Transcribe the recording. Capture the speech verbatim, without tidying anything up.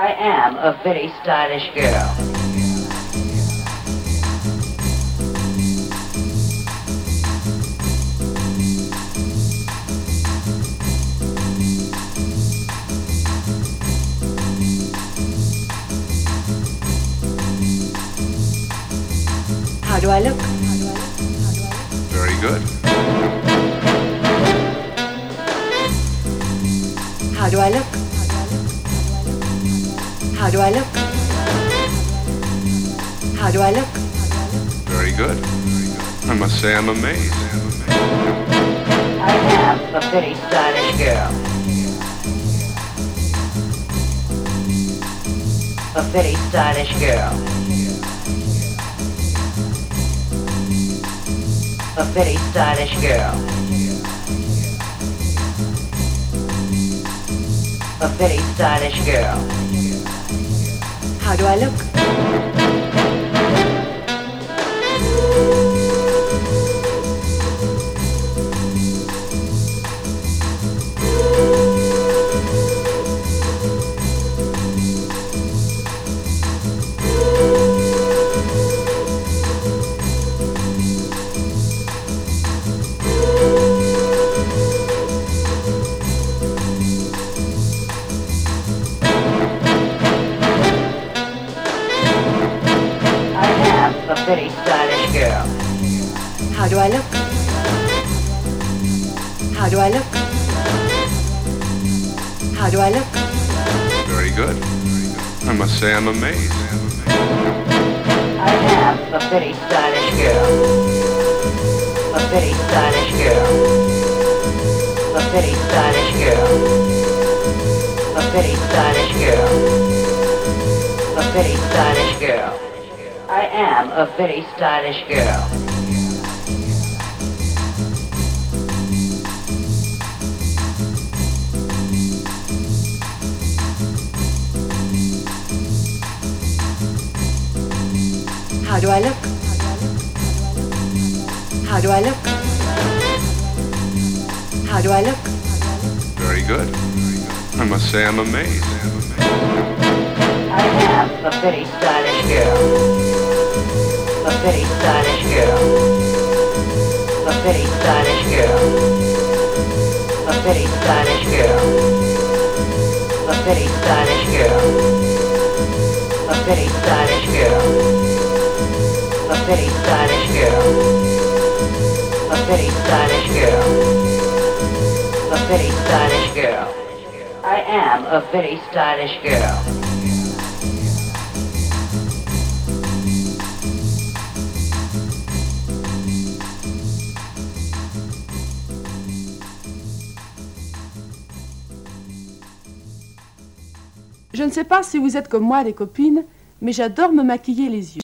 I am a very stylish girl. How do I look? Very good. How do I look? How do I look? How do I look? Very good. I must say I'm amazed. I am a very stylish girl. A very stylish girl. A very stylish girl. A very stylish girl. How do I look? A very stylish girl. How do I look? How do I look? How do I look? Very good. I must say I'm amazed. I am a very stylish girl. A very stylish girl. A very stylish girl. A very stylish girl. A very stylish girl. I am a very stylish girl. How do I look? How do I look? How do I look? Very good. I must say I'm amazed. I am a very stylish girl. A very stylish girl. A very stylish girl. A very stylish girl. A very stylish girl. A very stylish girl. A very stylish girl. A very stylish girl. A very stylish girl. I am a very stylish girl. Je ne sais pas si vous êtes comme moi, les copines, mais j'adore me maquiller les yeux.